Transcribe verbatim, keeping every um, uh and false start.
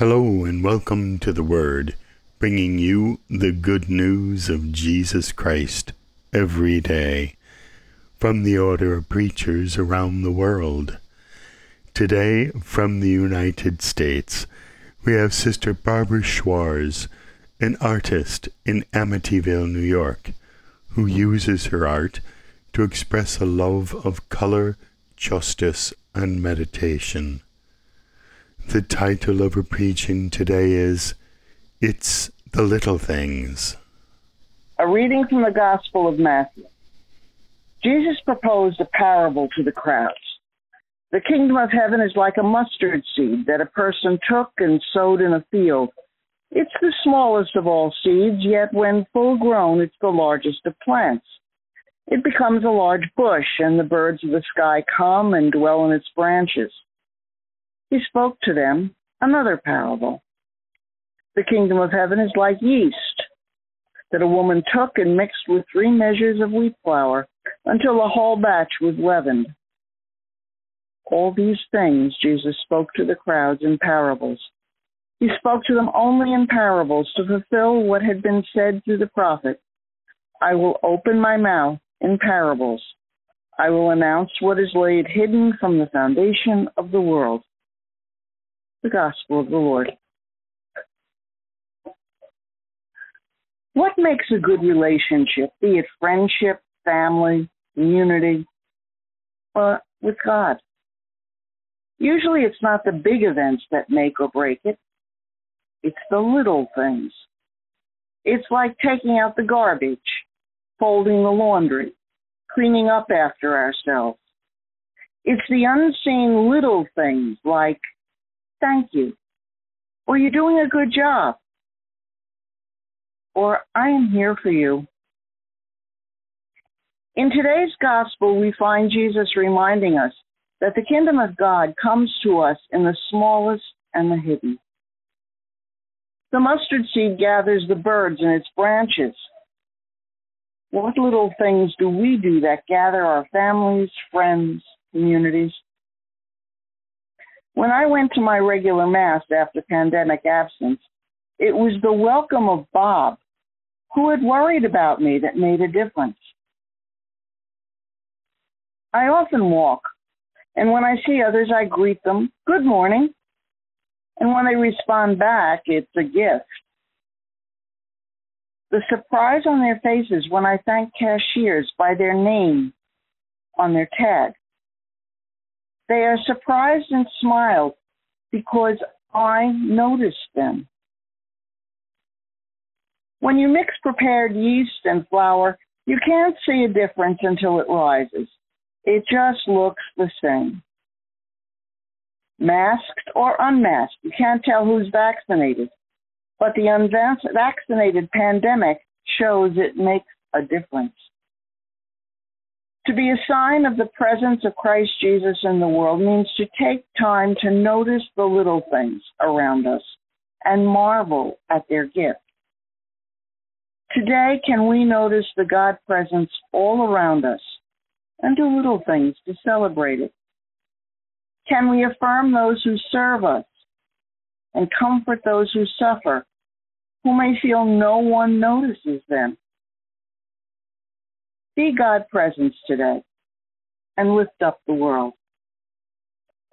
Hello and welcome to The Word, bringing you the good news of Jesus Christ every day from the order of preachers around the world. Today, from the United States, we have Sister Barbara Schwarz, an artist in Amityville, New York, who uses her art to express a love of color, justice, and meditation. The title of her preaching today is, It's the Little Things. A reading from the Gospel of Matthew. Jesus proposed a parable to the crowds. The kingdom of heaven is like a mustard seed that a person took and sowed in a field. It's the smallest of all seeds, yet when full grown, it's the largest of plants. It becomes a large bush, and the birds of the sky come and dwell in its branches. He spoke to them another parable. The kingdom of heaven is like yeast that a woman took and mixed with three measures of wheat flour until the whole batch was leavened. All these things Jesus spoke to the crowds in parables. He spoke to them only in parables to fulfill what had been said through the prophet. I will open my mouth in parables. I will announce what is laid hidden from the foundation of the world. The Gospel of the Lord. What makes a good relationship, be it friendship, family, community, or with God? Usually it's not the big events that make or break it. It's the little things. It's like taking out the garbage, folding the laundry, cleaning up after ourselves. It's the unseen little things like, thank you, or you're doing a good job, or I am here for you. In today's gospel, we find Jesus reminding us that the kingdom of God comes to us in the smallest and the hidden. The mustard seed gathers the birds in its branches. What little things do we do that gather our families, friends, communities? When I went to my regular Mass after pandemic absence, it was the welcome of Bob, who had worried about me, that made a difference. I often walk, and when I see others, I greet them, good morning. And when they respond back, it's a gift. The surprise on their faces when I thank cashiers by their name on their tag. They are surprised and smiled because I noticed them. When you mix prepared yeast and flour, you can't see a difference until it rises. It just looks the same. Masked or unmasked, you can't tell who's vaccinated. But the unvaccinated pandemic shows it makes a difference. To be a sign of the presence of Christ Jesus in the world means to take time to notice the little things around us and marvel at their gift. Today, can we notice the God presence all around us and do little things to celebrate it? Can we affirm those who serve us and comfort those who suffer, who may feel no one notices them? Be God presence today and lift up the world.